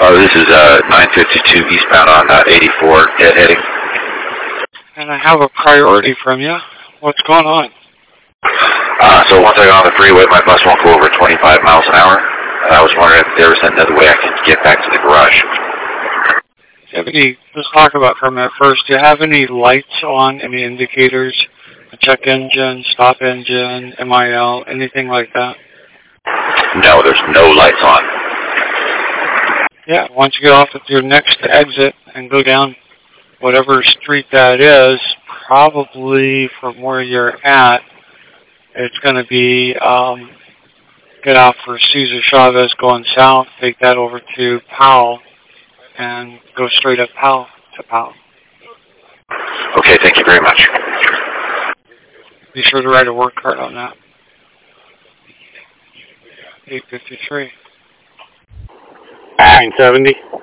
Oh, this is 952 eastbound on 84 heading. And I have a priority from you. What's going on? So once I got on the freeway, my bus won't go over 25 miles an hour. And I was wondering if there was another way I could get back to the garage. Do you have any, let's talk about for a minute first. Do you have any lights on, any indicators? A check engine, stop engine, MIL, anything like that? No, there's no lights on. Yeah, once you get off at your next exit and go down whatever street that is, probably from where you're at, it's going to be get off for Cesar Chavez going south, take that over to Powell, and go straight up Powell to Powell. Okay, thank you very much. Be sure to write a work card on that. 853. 970.